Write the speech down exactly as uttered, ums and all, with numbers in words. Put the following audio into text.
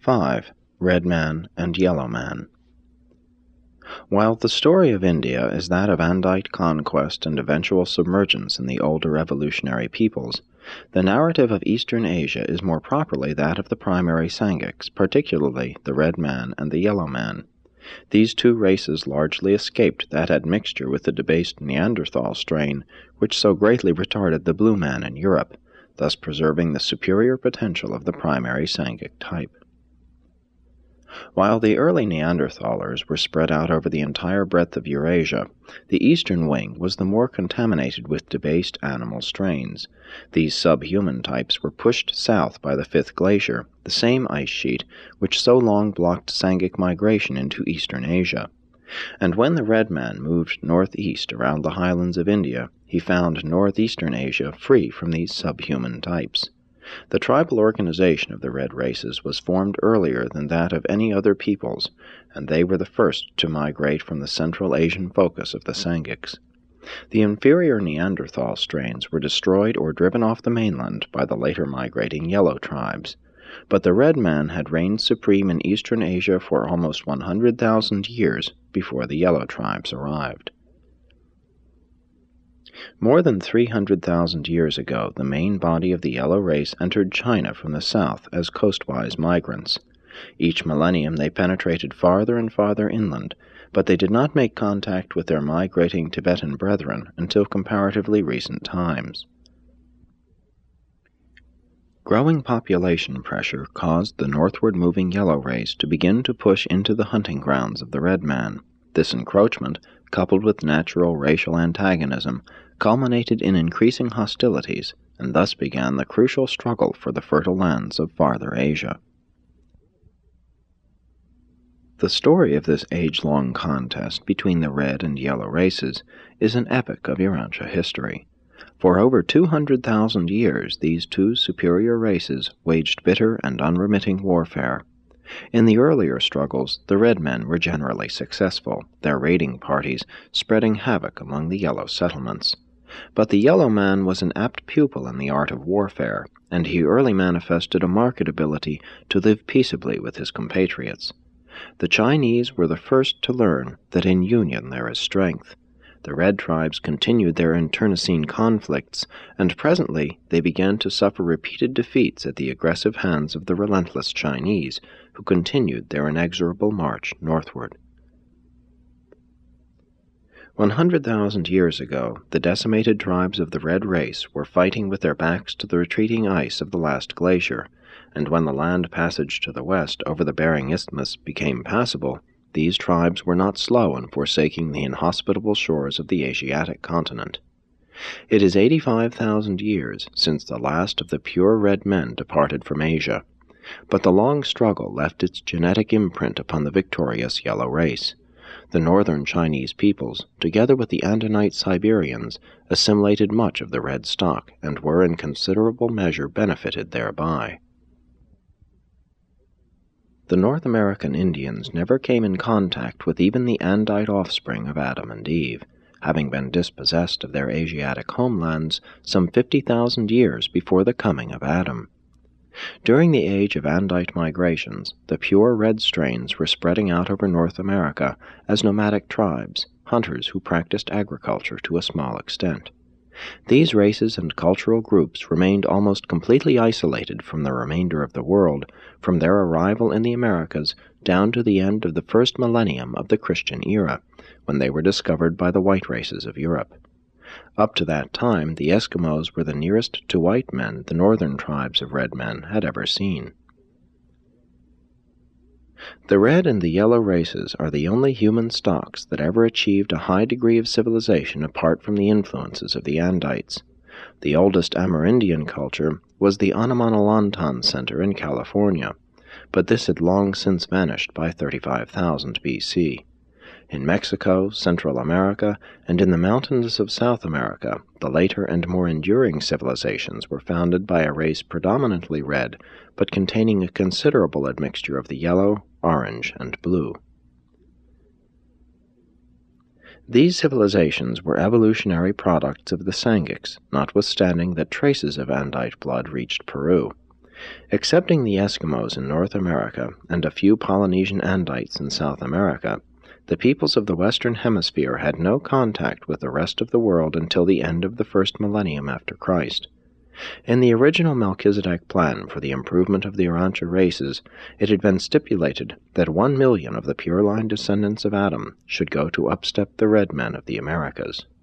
five. Red Man and Yellow Man. While the story of India is that of Andite conquest and eventual submergence in the older evolutionary peoples, the narrative of Eastern Asia is more properly that of the primary Sangiks, particularly the Red Man and the Yellow Man. These two races largely escaped that admixture with the debased Neanderthal strain which so greatly retarded the Blue Man in Europe, thus preserving the superior potential of the primary Sangik type. While the early Neanderthalers were spread out over the entire breadth of Eurasia, the eastern wing was the more contaminated with debased animal strains. These subhuman types were pushed south by the Fifth Glacier, the same ice sheet which so long blocked Sangik migration into eastern Asia. And when the Red Man moved northeast around the highlands of India, he found northeastern Asia free from these subhuman types. The tribal organization of the red races was formed earlier than that of any other peoples, and they were the first to migrate from the Central Asian focus of the Sangiks. The inferior Neanderthal strains were destroyed or driven off the mainland by the later migrating yellow tribes, but the Red Man had reigned supreme in eastern Asia for almost one hundred thousand years before the yellow tribes arrived. More than three hundred thousand years ago, the main body of the yellow race entered China from the south as coastwise migrants. Each millennium they penetrated farther and farther inland, but they did not make contact with their migrating Tibetan brethren until comparatively recent times. Growing population pressure caused the northward-moving yellow race to begin to push into the hunting grounds of the Red Man. This encroachment, coupled with natural racial antagonism, culminated in increasing hostilities, and thus began the crucial struggle for the fertile lands of farther Asia. The story of this age-long contest between the red and yellow races is an epic of Urantia history. For over two hundred thousand years these two superior races waged bitter and unremitting warfare. In the earlier struggles, the red men were generally successful, their raiding parties spreading havoc among the yellow settlements. But the yellow man was an apt pupil in the art of warfare, and he early manifested a marked ability to live peaceably with his compatriots. The Chinese were the first to learn that in union there is strength. The red tribes continued their internecine conflicts, and presently they began to suffer repeated defeats at the aggressive hands of the relentless Chinese, who continued their inexorable march northward. One hundred thousand years ago, the decimated tribes of the red race were fighting with their backs to the retreating ice of the last glacier, and when the land passage to the west over the Bering Isthmus became passable, these tribes were not slow in forsaking the inhospitable shores of the Asiatic continent. It is eighty-five thousand years since the last of the pure red men departed from Asia, but the long struggle left its genetic imprint upon the victorious yellow race. The northern Chinese peoples, together with the Andinite Siberians, assimilated much of the red stock, and were in considerable measure benefited thereby. The North American Indians never came in contact with even the Andite offspring of Adam and Eve, having been dispossessed of their Asiatic homelands some fifty thousand years before the coming of Adam. During the age of Andite migrations, the pure red strains were spreading out over North America as nomadic tribes, hunters who practiced agriculture to a small extent. These races and cultural groups remained almost completely isolated from the remainder of the world from their arrival in the Americas down to the end of the first millennium of the Christian era, when they were discovered by the white races of Europe. Up to that time, the Eskimos were the nearest to white men the northern tribes of red men had ever seen. The red and the yellow races are the only human stocks that ever achieved a high degree of civilization apart from the influences of the Andites. The oldest Amerindian culture was the Anamanalantan Center in California, but this had long since vanished by thirty-five thousand B C. In Mexico, Central America, and in the mountains of South America, the later and more enduring civilizations were founded by a race predominantly red, but containing a considerable admixture of the yellow, orange, and blue. These civilizations were evolutionary products of the Sangiks, notwithstanding that traces of Andite blood reached Peru. Excepting the Eskimos in North America and a few Polynesian Andites in South America, the peoples of the Western Hemisphere had no contact with the rest of the world until the end of the first millennium after Christ. In the original Melchizedek plan for the improvement of the Urantia races, it had been stipulated that one million of the pure-line descendants of Adam should go to upstep the red men of the Americas.